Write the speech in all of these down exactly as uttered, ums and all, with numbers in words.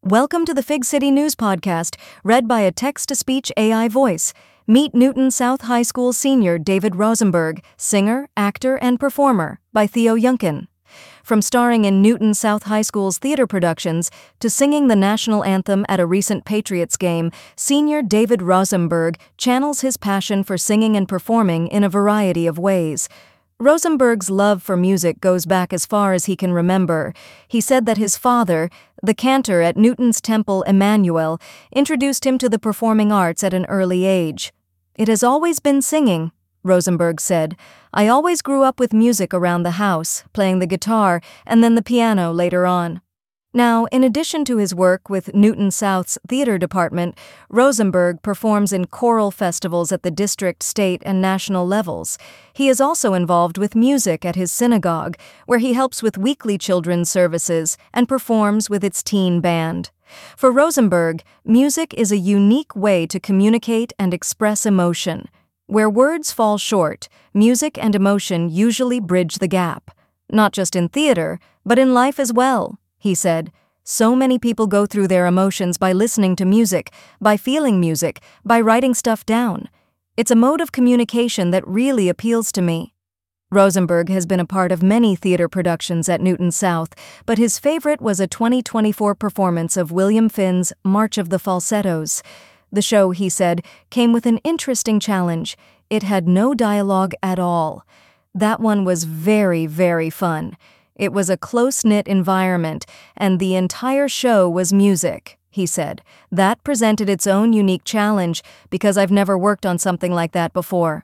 Welcome to the Fig City News Podcast, read by a text-to-speech A I voice. Meet Newton South High School senior David Rosenberg, singer, actor, and performer, by Theo Yuncken. From starring in Newton South High School's theater productions to singing the national anthem at a recent Patriots game, senior David Rosenberg channels his passion for singing and performing in a variety of ways. Rosenberg's love for music goes back as far as he can remember. He said that his father, the cantor at Newton's Temple Emmanuel, introduced him to the performing arts at an early age. "It has always been singing," Rosenberg said. "I always grew up with music around the house, playing the guitar and then the piano later on." Now, in addition to his work with Newton South's theater department, Rosenberg performs in choral festivals at the district, state, and national levels. He is also involved with music at his synagogue, where he helps with weekly children's services and performs with its teen band. For Rosenberg, music is a unique way to communicate and express emotion. Where words fall short, music and emotion usually bridge the gap. Not just in theater, but in life as well. He said, "So many people go through their emotions by listening to music, by feeling music, by writing stuff down. It's a mode of communication that really appeals to me." Rosenberg has been a part of many theater productions at Newton South, but his favorite was a twenty twenty-four performance of William Finn's March of the Falsettos. The show, he said, came with an interesting challenge. It had no dialogue at all. That one was very, very fun. It was a close-knit environment, and the entire show was music, he said. That presented its own unique challenge because I've never worked on something like that before.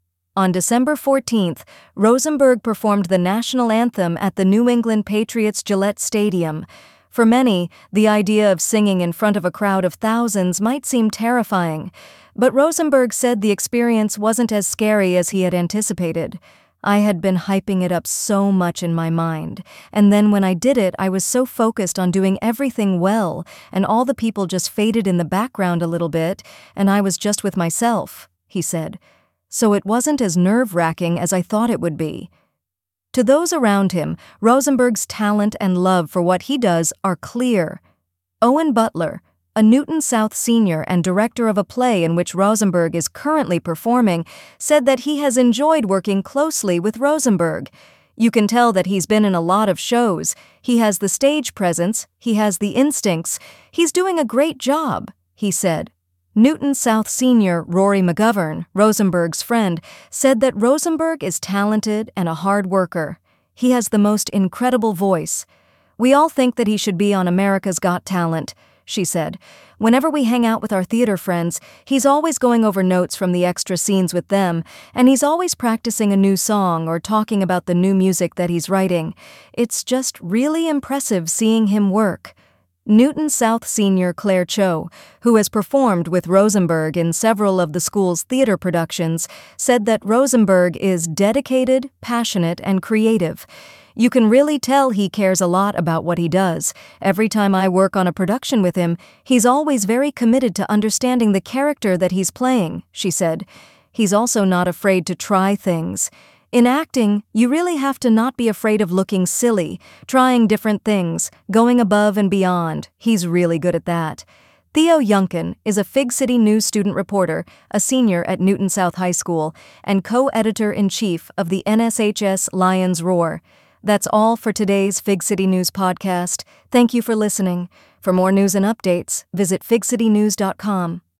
On December fourteenth, Rosenberg performed the national anthem at the New England Patriots Gillette Stadium. For many, the idea of singing in front of a crowd of thousands might seem terrifying, but Rosenberg said the experience wasn't as scary as he had anticipated. "I had been hyping it up so much in my mind, and then when I did it, I was so focused on doing everything well, and all the people just faded in the background a little bit, and I was just with myself," he said. "So it wasn't as nerve-wracking as I thought it would be." To those around him, Rosenberg's talent and love for what he does are clear. Owen Butler, a Newton South senior and director of a play in which Rosenberg is currently performing, said that he has enjoyed working closely with Rosenberg. "You can tell that he's been in a lot of shows. He has the stage presence, he has the instincts. He's doing a great job," he said. Newton South senior Rory McGovern, Rosenberg's friend, said that Rosenberg is talented and a hard worker. "He has the most incredible voice. We all think that he should be on America's Got Talent," she said. "Whenever we hang out with our theater friends, he's always going over notes from the extra scenes with them, and he's always practicing a new song or talking about the new music that he's writing. It's just really impressive seeing him work." Newton South senior Claire Cho, who has performed with Rosenberg in several of the school's theater productions, said that Rosenberg is dedicated, passionate, and creative. "You can really tell he cares a lot about what he does. Every time I work on a production with him, he's always very committed to understanding the character that he's playing," she said. "He's also not afraid to try things. In acting, you really have to not be afraid of looking silly, trying different things, going above and beyond. He's really good at that." Theo Yuncken is a Fig City News student reporter, a senior at Newton South High School, and co-editor-in-chief of the N S H S Lions Roar. That's all for today's Fig City News podcast. Thank you for listening. For more news and updates, visit fig city news dot com.